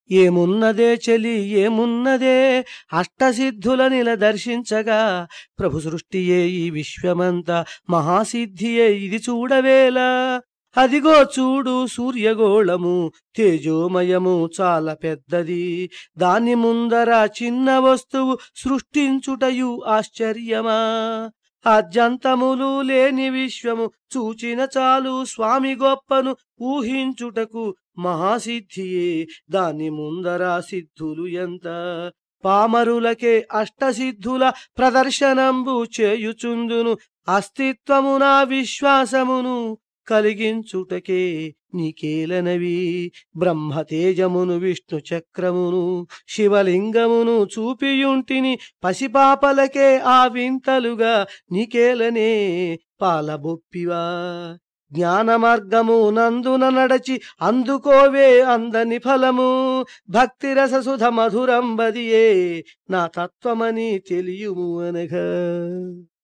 ఏమున్నదే చెలి ఏమున్నదే అష్టసిద్ధులనిల దర్శించగా ప్రభు సృష్టియే ఈ విశ్వమంతా మహాసిద్ధియే ఇది చూడవేలా అదిగో చూడు సూర్యగోళము తేజోమయము చాలా పెద్దది దాని ముందర చిన్న వస్తువు సృష్టించుటయు ఆశ్చర్యమా ఆద్యంతములు లేని విశ్వము చూచిన చాలు స్వామి గొప్పను ఊహించుటకు మహాసిద్ధియే దాని ముందర సిద్ధులు ఎంత పామరులకే అష్టసిద్ధుల ప్రదర్శనంబు చేయుచుందును అస్తిత్వమున విశ్వాసమును కలిగించుటకే నీకేలనవి బ్రహ్మతేజమును విష్ణు చక్రమును శివలింగమును చూపియుంటిని పసిపాపలకే ఆ వింతలుగా నీకేలనే పాలబొప్పివా జ్ఞాన మార్గము నందున నడచి అందుకోవే అందని ఫలము భక్తి రససుధ మధురంబదియే నా తత్వమని తెలియుము అనగా